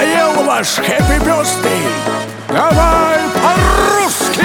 надоел ваш Happy Birthday? Давай по-русски!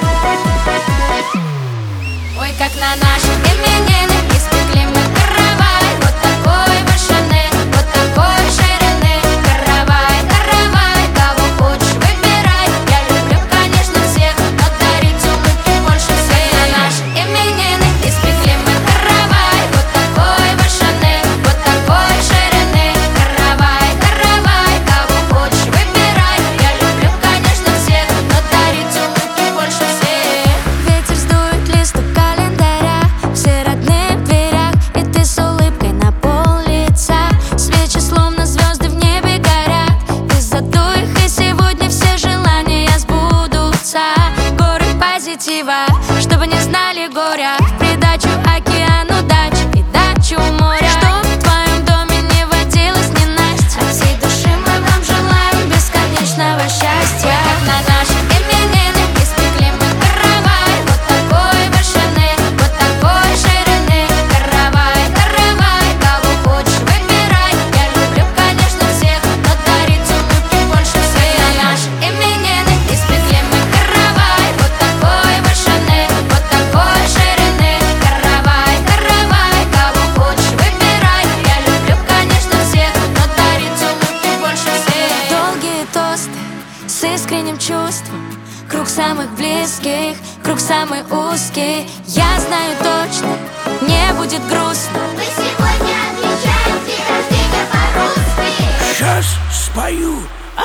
Ой, как на наши именины испекли мы каравай. Вот такой вышины, вот такой ширины. Каравай, каравай, кого хочешь выбирай. Я люблю, конечно, всех, но дарить улыбки больше всех. На наши именины испекли мы каравай. Вот такой вышины, вот такой ширины. Каравай, каравай, кого хочешь выбирай. Я люблю, конечно, всех, но дарить улыбки больше всех. Ветер сдует листок календаря, все родные в дверях, и ты с улыбкой на пол лица. Свечи словно звезды в небе горят, ты задуй их, и сегодня все желания сбудутся. Горы позитива, чтобы не знали горя, в придачу океану дач и дачу моря. Чтоб в твоем доме не водилось ненастья, от всей души мы вам желаем бесконечного счастья. На наши именины испекли мы каравай. Вот такой вышины, вот такой ширины. Каравай, каравай, кого хочешь выбирай. Я люблю, конечно, всех, но дарить улыбки больше всех. На наши именины испекли мы каравай. Вот такой вышины, вот такой ширины. Каравай, каравай, кого хочешь выбирай. Я люблю, конечно, всех, но дарить улыбки больше всех. Долгие тосты с искренним чувством, круг самых близких, круг самый узкий. Я знаю точно, не будет грустно. Мы сегодня отмечаем день рождения по-русски. Сейчас спою.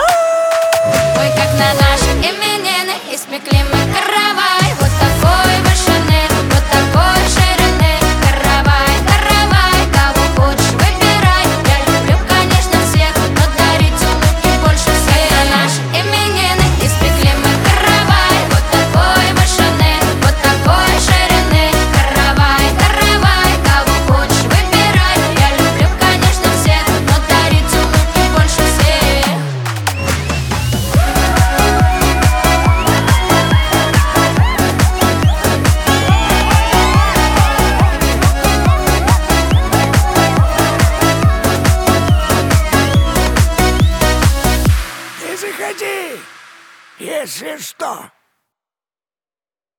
Ой, как на наши именины испекли мы каравай. Вот такой вышины, вот такой ширины. Каравай, каравай, кого хочешь выбирай. Я люблю, конечно, всех, но дарить улыбки больше всех. На наши именины испекли мы каравай. Вот такой вышины, вот такой ширины. Каравай, каравай, кого хочешь выбирай. Я люблю, конечно, всех, но дарить улыбки больше всех. Ты заходи, если что.